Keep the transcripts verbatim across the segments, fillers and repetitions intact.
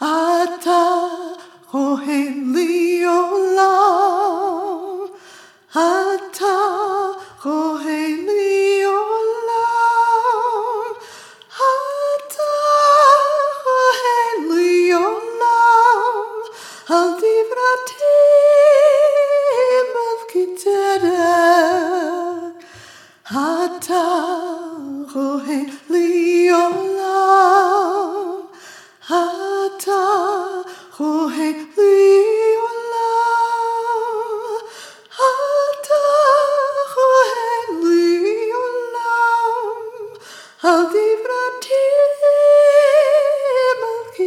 אתה רואה לי עולם, אתה רואה לי עולם, אתה רואה לי עולם, על דברתי מלכי צדק. אתה רואה לי עולם, אתה רואה לי עולם, אתה רואה לי עולם, על דברתי מלכי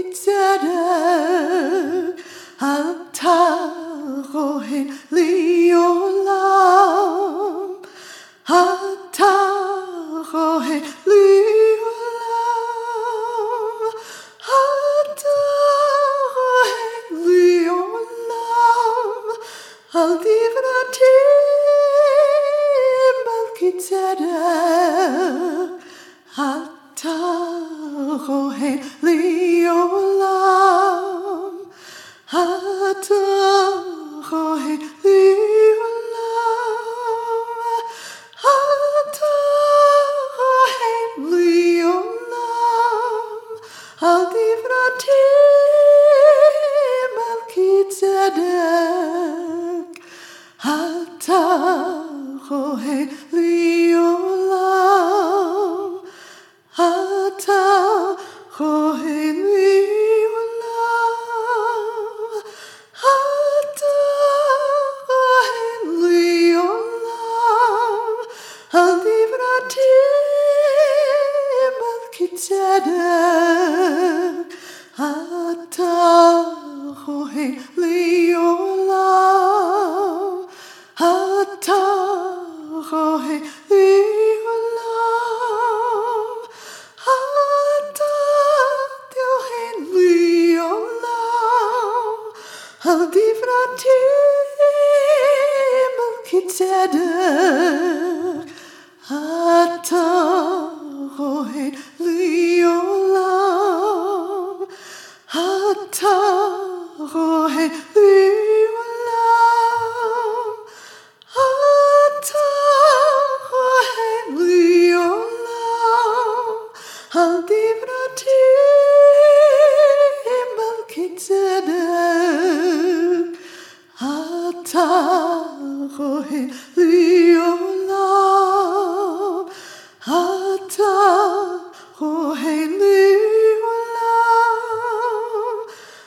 צדק. אתה רואה לי עולם, אתה רואה לי עולם, אתה רואה לי עולם, על דברתי מלכי צדק. אתה רואה לי עולם, אתה רואה לי עולם, אתה רואה לי עולם, על דברתי מלכי צדק. אתה רואה לי עולם, אתה רואה לי עולם, אתה רואה לי עולם, על דברתי מלכי צדק. אתה רואה לי עולם, אתה רואה לי עולם, אתה רואה לי עולם, על דברתי מלכי צדק. אתה רואה לי עולם, אתה רואה לי עולם, אתה רואה לי עולם, על דברתי מלכי צדק. אתה רואה לי עולם, אתה רואה לי עולם,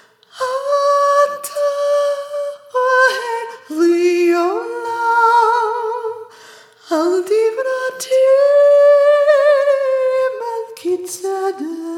אתה רואה לי עולם, על דברתי מלכי צדק.